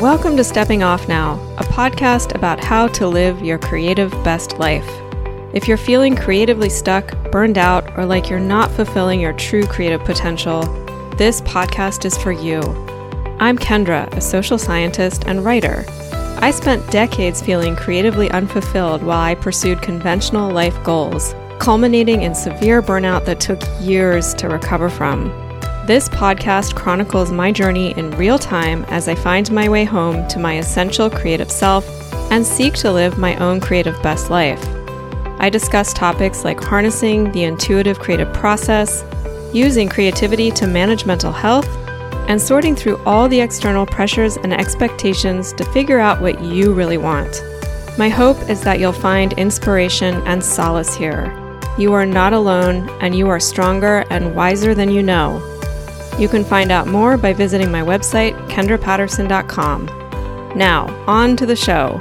Welcome to Stepping Off Now, a podcast about how to live your creative best life. If you're feeling creatively stuck, burned out, or like you're not fulfilling your true creative potential, this podcast is for you. I'm Kendra, a social scientist and writer. I spent decades feeling creatively unfulfilled while I pursued conventional life goals, culminating in severe burnout that took years to recover from. This podcast chronicles my journey in real time as I find my way home to my essential creative self and seek to live my own creative best life. I discuss topics like harnessing the intuitive creative process, using creativity to manage mental health, and sorting through all the external pressures and expectations to figure out what you really want. My hope is that you'll find inspiration and solace here. You are not alone, and you are stronger and wiser than you know. You can find out more by visiting my website, kendrapatterson.com. Now, on to the show.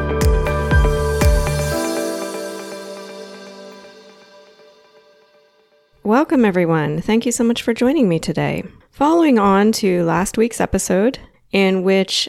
Welcome, everyone. Thank you so much for joining me today. Following on to last week's episode, in which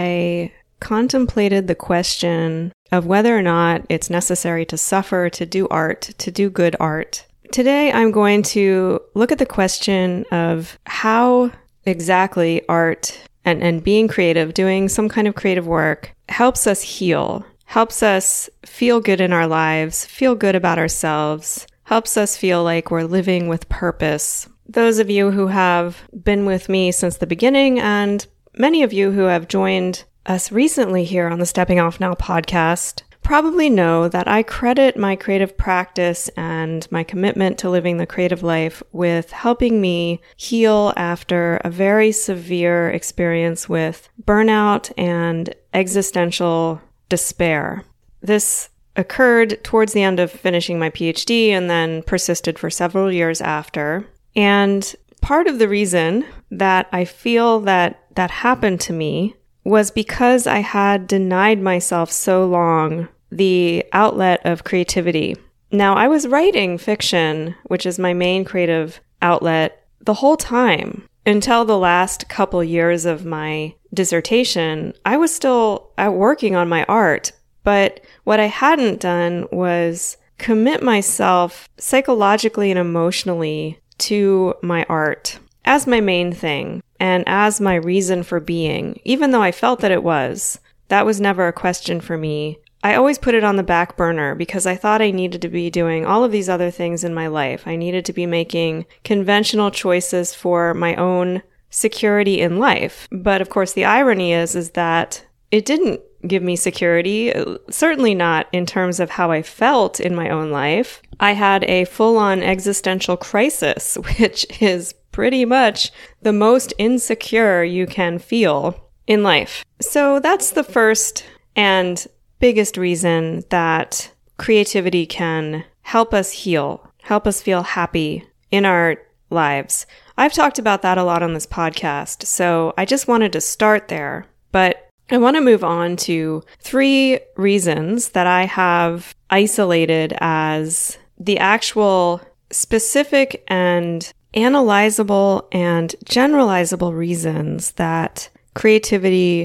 I contemplated the question of whether or not it's necessary to suffer to do art, to do good art. Today, I'm going to look at the question of how exactly art and being creative, doing some kind of creative work, helps us heal, helps us feel good in our lives, feel good about ourselves, helps us feel like we're living with purpose. Those of you who have been with me since the beginning, and many of you who have joined us recently here on the Stepping Off Now podcast, probably know that I credit my creative practice and my commitment to living the creative life with helping me heal after a very severe experience with burnout and existential despair. This occurred towards the end of finishing my PhD and then persisted for several years after. And part of the reason that I feel that happened to me was because I had denied myself so long the outlet of creativity. Now, I was writing fiction, which is my main creative outlet, the whole time. Until the last couple years of my dissertation, I was still working on my art, but what I hadn't done was commit myself psychologically and emotionally to my art as my main thing and as my reason for being, even though I felt that it was. That was never a question for me. I always put it on the back burner because I thought I needed to be doing all of these other things in my life. I needed to be making conventional choices for my own security in life. But of course, the irony is that it didn't give me security, certainly not in terms of how I felt in my own life. I had a full-on existential crisis, which is pretty much the most insecure you can feel in life. So that's the first and biggest reason that creativity can help us heal, help us feel happy in our lives. I've talked about that a lot on this podcast, so I just wanted to start there. But I want to move on to 3 reasons that I have isolated as the actual specific and analyzable and generalizable reasons that creativity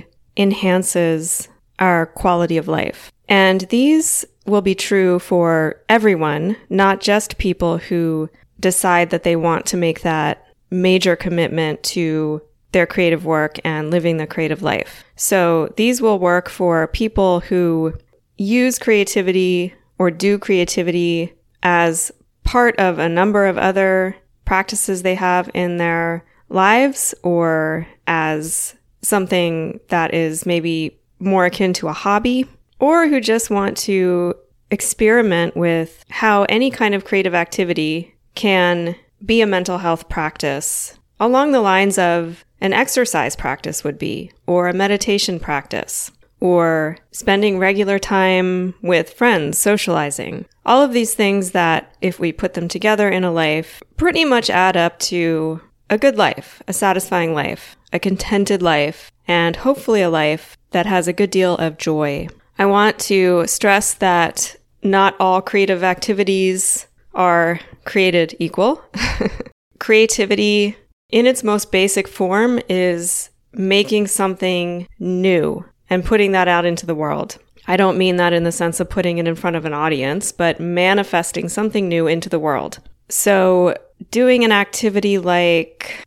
enhances our quality of life. And these will be true for everyone, not just people who decide that they want to make that major commitment to their creative work and living the creative life. So these will work for people who use creativity or do creativity as part of a number of other practices they have in their lives, or as something that is maybe more akin to a hobby, or who just want to experiment with how any kind of creative activity can be a mental health practice along the lines of an exercise practice would be, or a meditation practice, or spending regular time with friends, socializing. All of these things that, if we put them together in a life, pretty much add up to a good life, a satisfying life, a contented life, and hopefully a life that has a good deal of joy. I want to stress that not all creative activities are created equal. Creativity, in its most basic form, is making something new and putting that out into the world. I don't mean that in the sense of putting it in front of an audience, but manifesting something new into the world. So doing an activity like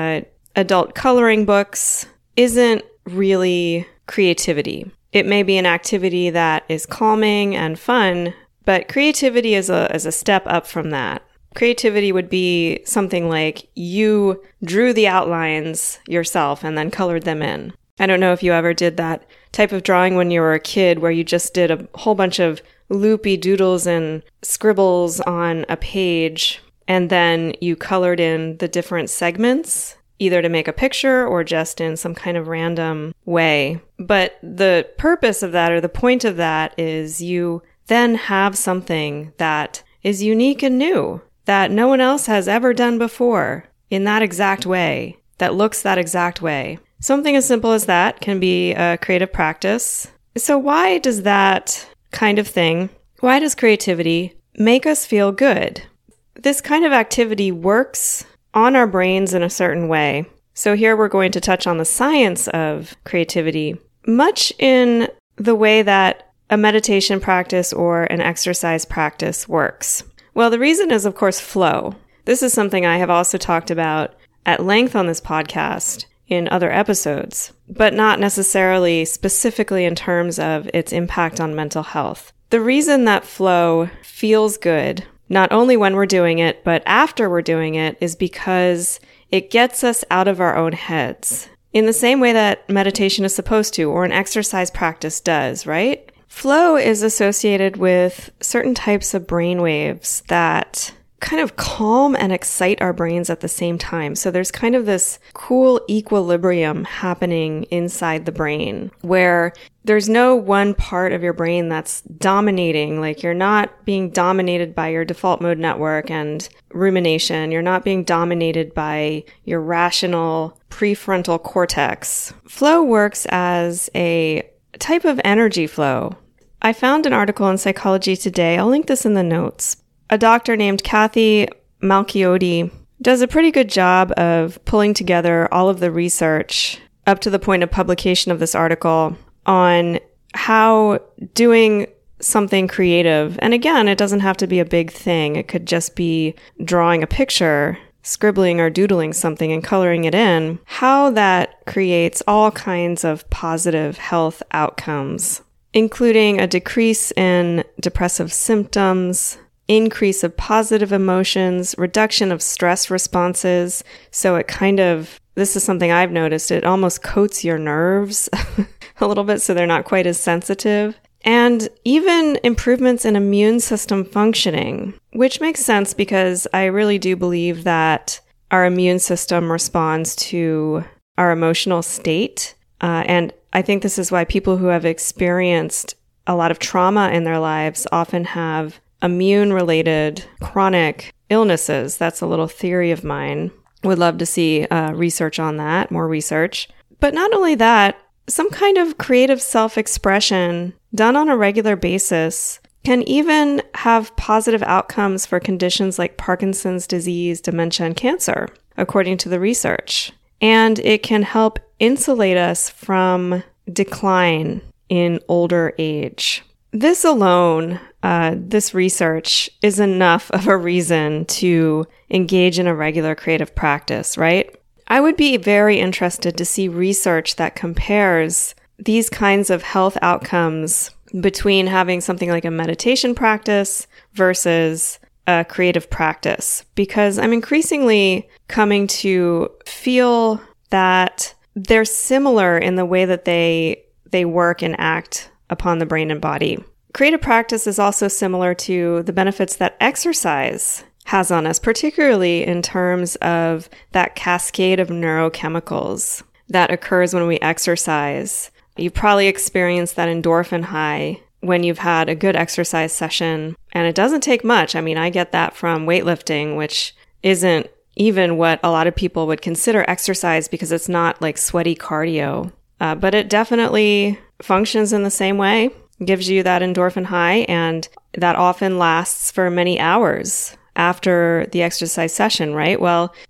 adult coloring books isn't really creativity. It may be an activity that is calming and fun, but creativity is a step up from that. Creativity would be something like you drew the outlines yourself and then colored them in. I don't know if you ever did that type of drawing when you were a kid where you just did a whole bunch of loopy doodles and scribbles on a page, and then you colored in the different segments, either to make a picture or just in some kind of random way. But the purpose of that, or the point of that, is you then have something that is unique and new, that no one else has ever done before in that exact way, that looks that exact way. Something as simple as that can be a creative practice. So why does that kind of thing, why does creativity make us feel good? This kind of activity works on our brains in a certain way. So here we're going to touch on the science of creativity, much in the way that a meditation practice or an exercise practice works. Well, the reason is, of course, flow. This is something I have also talked about at length on this podcast in other episodes, but not necessarily specifically in terms of its impact on mental health. The reason that flow feels good, not only when we're doing it, but after we're doing it, is because it gets us out of our own heads in the same way that meditation is supposed to, or an exercise practice does, right? Flow is associated with certain types of brain waves that kind of calm and excite our brains at the same time. So there's kind of this cool equilibrium happening inside the brain where there's no one part of your brain that's dominating. Like, you're not being dominated by your default mode network and rumination. You're not being dominated by your rational prefrontal cortex. Flow works as a type of energy flow. I found an article in Psychology Today. I'll link this in the notes. A doctor named Kathy Malchiodi does a pretty good job of pulling together all of the research up to the point of publication of this article on how doing something creative, and again, it doesn't have to be a big thing. It could just be drawing a picture, scribbling or doodling something and coloring it in, how that creates all kinds of positive health outcomes, including a decrease in depressive symptoms, increase of positive emotions, reduction of stress responses. So it this is something I've noticed, it almost coats your nerves a little bit so they're not quite as sensitive. And even improvements in immune system functioning, which makes sense because I really do believe that our immune system responds to our emotional state. And I think this is why people who have experienced a lot of trauma in their lives often have immune-related chronic illnesses. That's a little theory of mine. Would love to see research on that, more research. But not only that, some kind of creative self-expression done on a regular basis can even have positive outcomes for conditions like Parkinson's disease, dementia, and cancer, according to the research. And it can help insulate us from decline in older age. This alone, this research, is enough of a reason to engage in a regular creative practice, right? I would be very interested to see research that compares these kinds of health outcomes between having something like a meditation practice versus a creative practice, because I'm increasingly coming to feel that they're similar in the way that they work and act upon the brain and body. Creative practice is also similar to the benefits that exercise has on us, particularly in terms of that cascade of neurochemicals that occurs when we exercise. You've probably experienced that endorphin high when you've had a good exercise session, and it doesn't take much. I mean, I get that from weightlifting, which isn't even what a lot of people would consider exercise because it's not like sweaty cardio. But it definitely functions in the same way, gives you that endorphin high, and that often lasts for many hours after the exercise session, right? Well,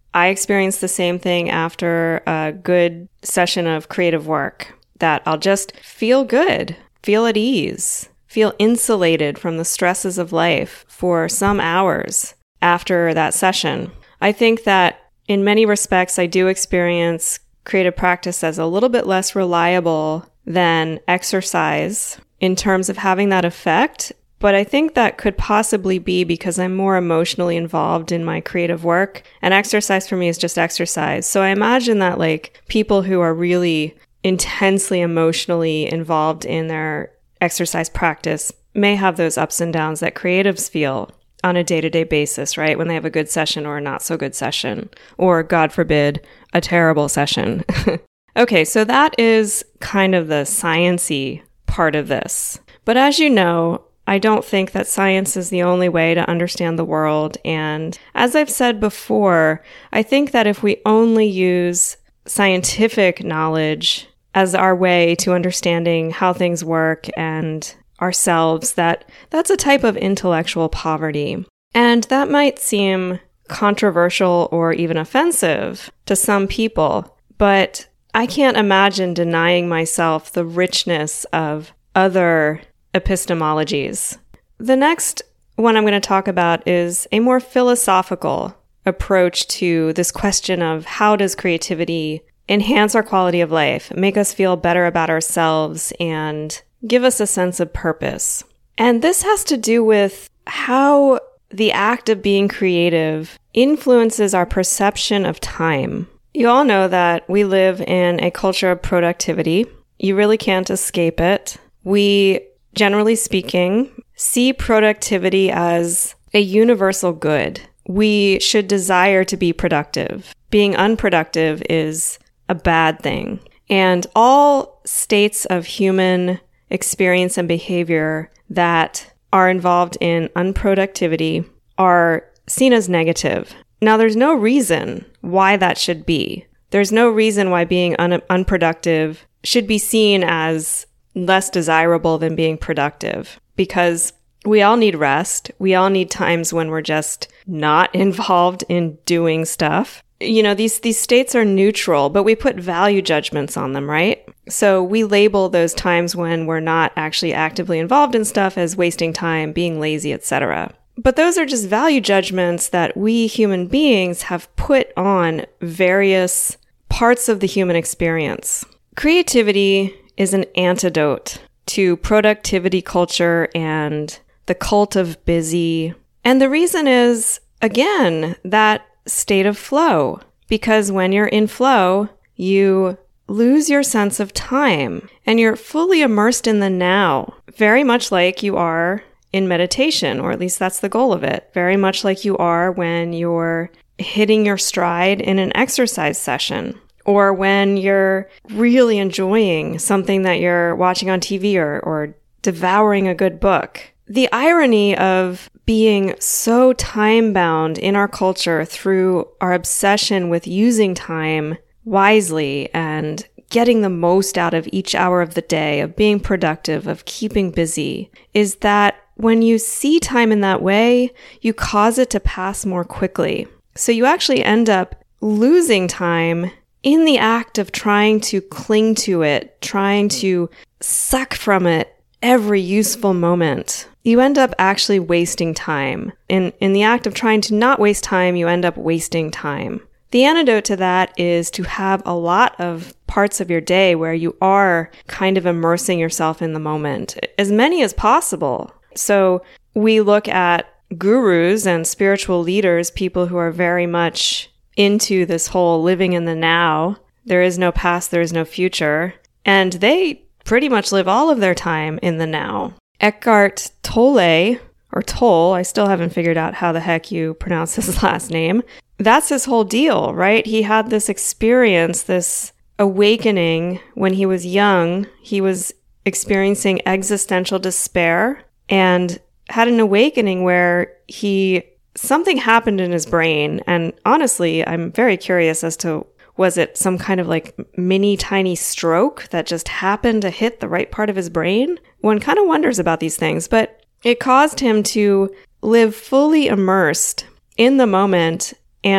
I experience the same thing after a good session of creative work, that I'll just feel good, feel at ease, feel insulated from the stresses of life for some hours after that session. I think that in many respects, I do experience creative practice as a little bit less reliable than exercise in terms of having that effect. But I think that could possibly be because I'm more emotionally involved in my creative work, and exercise for me is just exercise. So I imagine that like people who are really intensely emotionally involved in their exercise practice may have those ups and downs that creatives feel on a day-to-day basis, right? When they have a good session or a not so good session, or God forbid, a terrible session. Okay, so that is kind of the science-y part of this. But as you know, I don't think that science is the only way to understand the world. And as I've said before, I think that if we only use scientific knowledge as our way to understanding how things work and ourselves, that's a type of intellectual poverty. And that might seem controversial or even offensive to some people, but I can't imagine denying myself the richness of other epistemologies. The next one I'm going to talk about is a more philosophical approach to this question of how does creativity enhance our quality of life, make us feel better about ourselves, and give us a sense of purpose. And this has to do with how the act of being creative influences our perception of time. You all know that we live in a culture of productivity. You really can't escape it. We, generally speaking, see productivity as a universal good. We should desire to be productive. Being unproductive is a bad thing. And all states of human experience and behavior that are involved in unproductivity are seen as negative. Now, there's no reason why that should be. There's no reason why being unproductive should be seen as less desirable than being productive, because we all need rest. We all need times when we're just not involved in doing stuff. You know, these states are neutral, but we put value judgments on them, right? So we label those times when we're not actually actively involved in stuff as wasting time, being lazy, etc. But those are just value judgments that we human beings have put on various parts of the human experience. Creativity is an antidote to productivity culture and the cult of busy. And the reason is, again, that state of flow. Because when you're in flow, you lose your sense of time and you're fully immersed in the now, very much like you are in meditation, or at least that's the goal of it. Very much like you are when you're hitting your stride in an exercise session, or when you're really enjoying something that you're watching on TV or devouring a good book. The irony of being so time-bound in our culture through our obsession with using time wisely and getting the most out of each hour of the day, of being productive, of keeping busy, is that when you see time in that way, you cause it to pass more quickly. So you actually end up losing time in the act of trying to cling to it, trying to suck from it every useful moment. You end up actually wasting time. In the act of trying to not waste time, you end up wasting time. The antidote to that is to have a lot of parts of your day where you are kind of immersing yourself in the moment, as many as possible. So we look at gurus and spiritual leaders, people who are very much into this whole living in the now. There is no past, there is no future. And they pretty much live all of their time in the now. Eckhart Tolle, or Tolle, I still haven't figured out how the heck you pronounce his last name. That's his whole deal, right? He had this experience, this awakening when he was young. He was experiencing existential despair and had an awakening where something happened in his brain. And honestly, I'm very curious as to, was it some kind of like mini tiny stroke that just happened to hit the right part of his brain? One kind of wonders about these things, but it caused him to live fully immersed in the moment and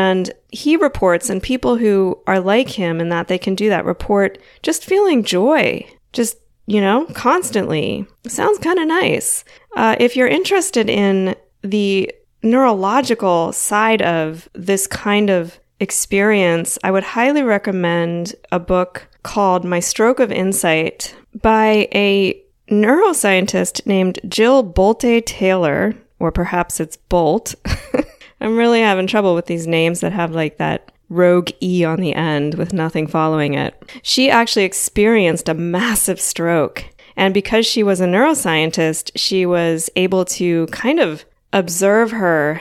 he reports, and people who are like him and that they can do that report just feeling joy, just, constantly. Sounds kind of nice. If you're interested in the neurological side of this kind of experience, I would highly recommend a book called My Stroke of Insight by a neuroscientist named Jill Bolte Taylor, or perhaps it's Bolt. I'm really having trouble with these names that have like that rogue E on the end with nothing following it. She actually experienced a massive stroke. And because she was a neuroscientist, she was able to kind of observe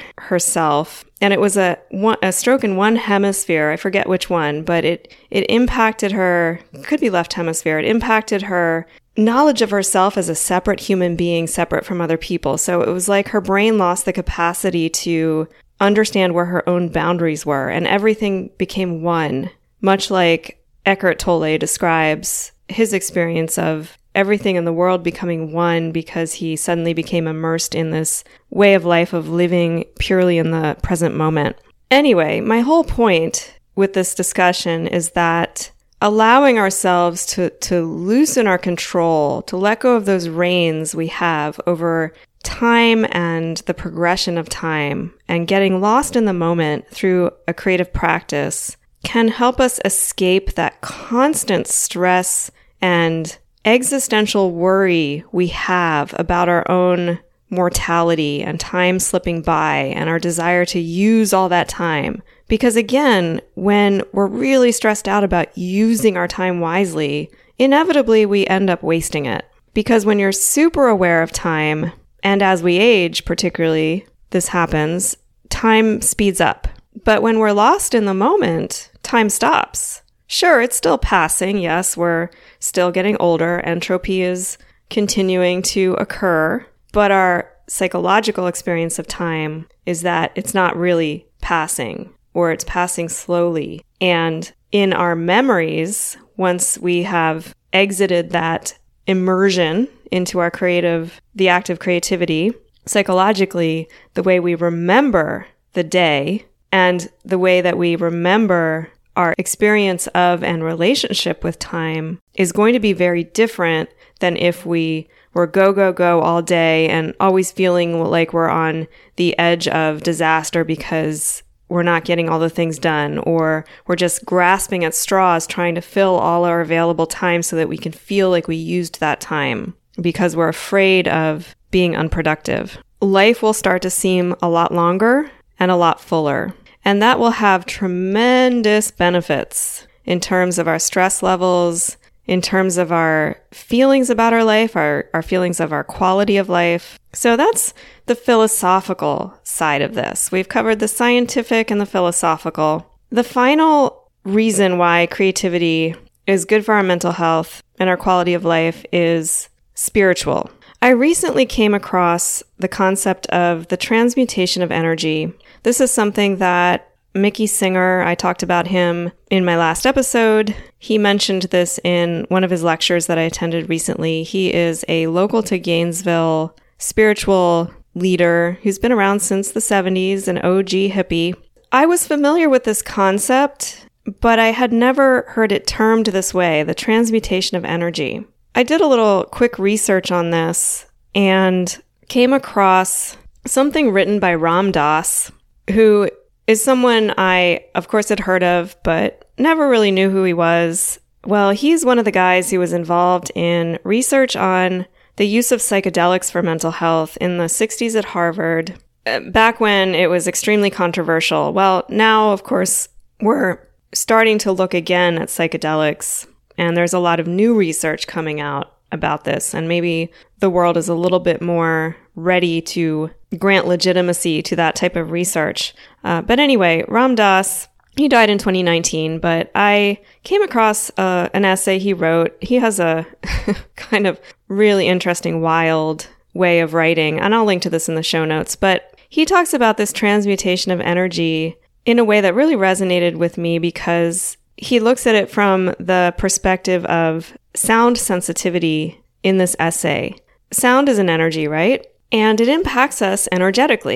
herself. And it was a stroke in one hemisphere. I forget which one, but it impacted her, could be left hemisphere. It impacted her knowledge of herself as a separate human being, separate from other people. So it was like her brain lost the capacity to understand where her own boundaries were, and everything became one, much like Eckhart Tolle describes his experience of everything in the world becoming one because he suddenly became immersed in this way of life of living purely in the present moment. Anyway, my whole point with this discussion is that allowing ourselves to loosen our control, to let go of those reins we have over time and the progression of time, and getting lost in the moment through a creative practice can help us escape that constant stress and existential worry we have about our own mortality and time slipping by and our desire to use all that time. Because again, when we're really stressed out about using our time wisely, inevitably we end up wasting it. Because when you're super aware of time, and as we age particularly, this happens, time speeds up. But when we're lost in the moment, time stops. Sure, it's still passing. Yes, we're still getting older. Entropy is continuing to occur. But our psychological experience of time is that it's not really passing, or it's passing slowly. And in our memories, once we have exited that immersion into our the act of creativity, psychologically, the way we remember the day and the way that we remember our experience of and relationship with time is going to be very different than if we were go all day and always feeling like we're on the edge of disaster because we're not getting all the things done, or we're just grasping at straws trying to fill all our available time so that we can feel like we used that time because we're afraid of being unproductive. Life will start to seem a lot longer and a lot fuller, and that will have tremendous benefits in terms of our stress levels, in terms of our feelings about our life, our feelings of our quality of life. So that's the philosophical side of this. We've covered the scientific and the philosophical. The final reason why creativity is good for our mental health and our quality of life is spiritual. I recently came across the concept of the transmutation of energy. This is something that Mickey Singer, I talked about him in my last episode. He mentioned this in one of his lectures that I attended recently. He is a local to Gainesville spiritual leader who's been around since the 70s, an OG hippie. I was familiar with this concept, but I had never heard it termed this way, the transmutation of energy. I did a little quick research on this and came across something written by Ram Dass, who is someone I, of course, had heard of, but never really knew who he was. Well, he's one of the guys who was involved in research on the use of psychedelics for mental health in the 60s at Harvard, back when it was extremely controversial. Well, now, of course, we're starting to look again at psychedelics, and there's a lot of new research coming out about this, and maybe the world is a little bit more ready to grant legitimacy to that type of research. But anyway, Ram Dass, he died in 2019, but I came across an essay he wrote. He has a kind of really interesting, wild way of writing, and I'll link to this in the show notes. But he talks about this transmutation of energy in a way that really resonated with me because he looks at it from the perspective of sound sensitivity in this essay. Sound is an energy, right? And it impacts us energetically.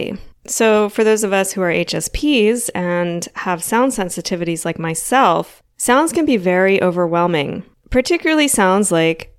So for those of us who are HSPs and have sound sensitivities like myself, sounds can be very overwhelming, particularly sounds like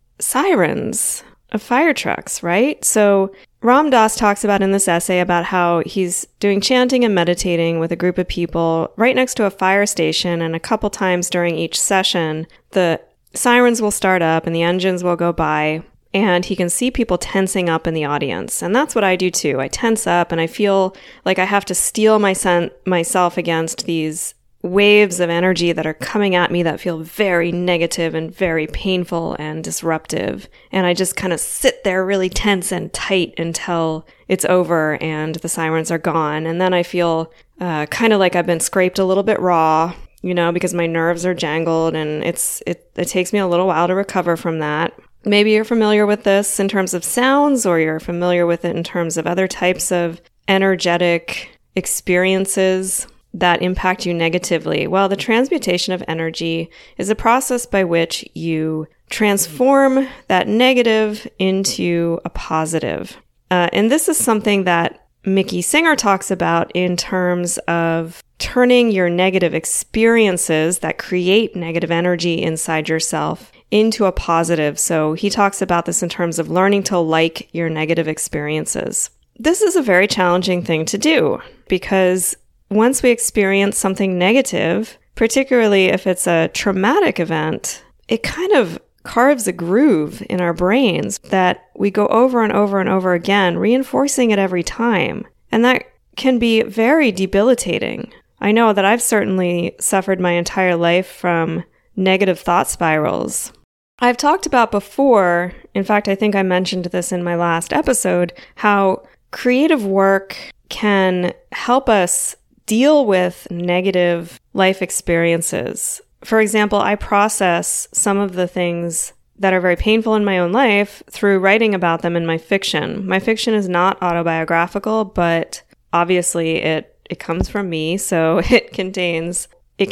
sirens of fire trucks, right? So Ram Dass talks about in this essay about how he's doing chanting and meditating with a group of people right next to a fire station, and a couple times during each session, the sirens will start up and the engines will go by, and he can see people tensing up in the audience. And that's what I do too. I tense up and I feel like I have to steel myself against these waves of energy that are coming at me that feel very negative and very painful and disruptive. And I just kind of sit there really tense and tight until it's over and the sirens are gone. And then I feel kind of like I've been scraped a little bit raw, because my nerves are jangled, and it takes me a little while to recover from that. Maybe you're familiar with this in terms of sounds, or you're familiar with it in terms of other types of energetic experiences that impact you negatively. Well, the transmutation of energy is a process by which you transform that negative into a positive. And this is something that Mickey Singer talks about in terms of turning your negative experiences that create negative energy inside yourself into a positive. So he talks about this in terms of learning to like your negative experiences. This is a very challenging thing to do, because once we experience something negative, particularly if it's a traumatic event, it kind of carves a groove in our brains that we go over and over and over again, reinforcing it every time. And that can be very debilitating. I know that I've certainly suffered my entire life from negative thought spirals. I've talked about before, in fact, I think I mentioned this in my last episode, how creative work can help us deal with negative life experiences. For example, I process some of the things that are very painful in my own life through writing about them in my fiction. My fiction is not autobiographical, but obviously it comes from me, so it contains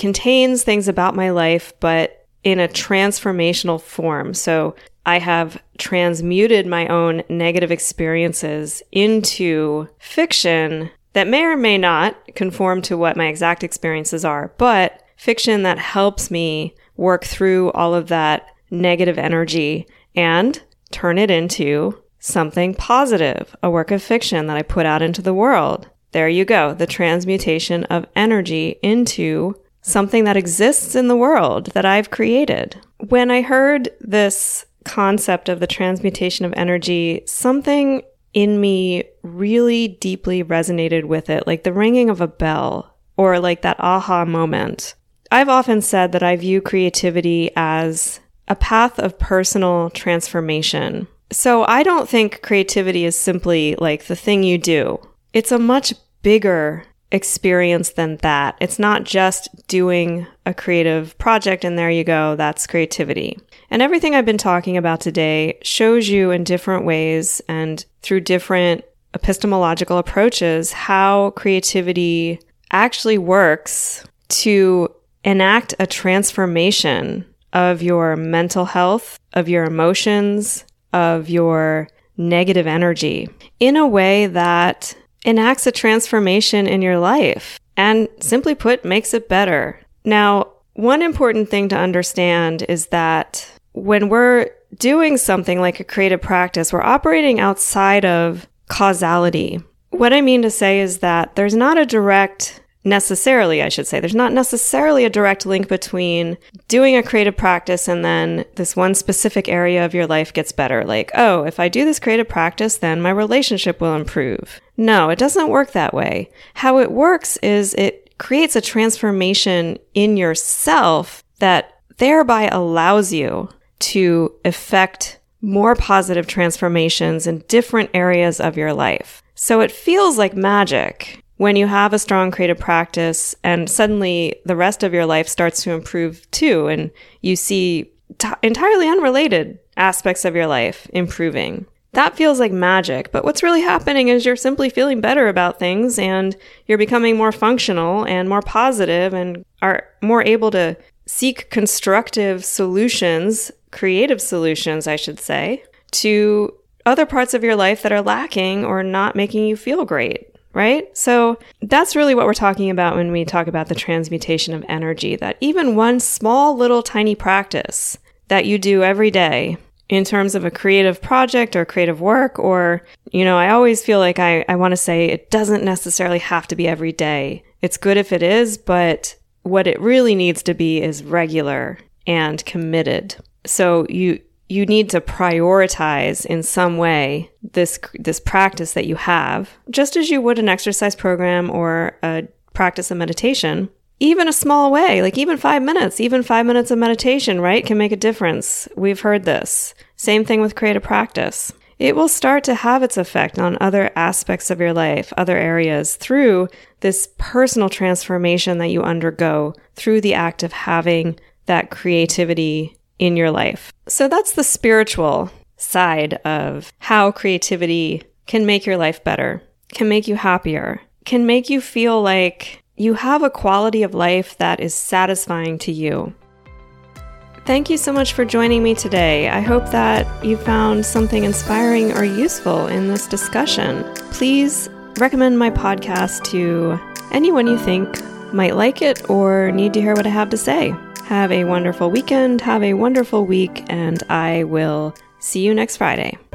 things about my life, but in a transformational form. So I have transmuted my own negative experiences into fiction that may or may not conform to what my exact experiences are, but fiction that helps me work through all of that negative energy and turn it into something positive, a work of fiction that I put out into the world. There you go, the transmutation of energy into something that exists in the world that I've created. When I heard this concept of the transmutation of energy, something in me really deeply resonated with it, like the ringing of a bell, or like that aha moment. I've often said that I view creativity as a path of personal transformation. So I don't think creativity is simply like the thing you do. It's a much bigger experience than that. It's not just doing a creative project and there you go, that's creativity. And everything I've been talking about today shows you in different ways and through different epistemological approaches how creativity actually works to enact a transformation of your mental health, of your emotions, of your negative energy in a way that enacts a transformation in your life and, simply put, makes it better. Now, one important thing to understand is that when we're doing something like a creative practice, we're operating outside of causality. What I mean to say is that there's not necessarily a direct link between doing a creative practice and then this one specific area of your life gets better. Like, oh, if I do this creative practice, then my relationship will improve. No, it doesn't work that way. How it works is it creates a transformation in yourself that thereby allows you to effect more positive transformations in different areas of your life. So it feels like magic when you have a strong creative practice and suddenly the rest of your life starts to improve too, and you see entirely unrelated aspects of your life improving. That feels like magic, but what's really happening is you're simply feeling better about things and you're becoming more functional and more positive and are more able to seek constructive solutions, creative solutions, I should say, to other parts of your life that are lacking or not making you feel great. right? So that's really what we're talking about when we talk about the transmutation of energy, that even one small little tiny practice that you do every day in terms of a creative project or creative work, or, I always feel like I want to say it doesn't necessarily have to be every day. It's good if it is, but what it really needs to be is regular and committed. So you need to prioritize in some way this practice that you have, just as you would an exercise program or a practice of meditation. Even a small way, like even 5 minutes of meditation, right, can make a difference. We've heard this. Same thing with creative practice. It will start to have its effect on other aspects of your life, other areas, through this personal transformation that you undergo through the act of having that creativity in your life. So that's the spiritual side of how creativity can make your life better, can make you happier, can make you feel like you have a quality of life that is satisfying to you. Thank you so much for joining me today. I hope that you found something inspiring or useful in this discussion. Please recommend my podcast to anyone you think might like it or need to hear what I have to say. Have a wonderful weekend, have a wonderful week, and I will see you next Friday.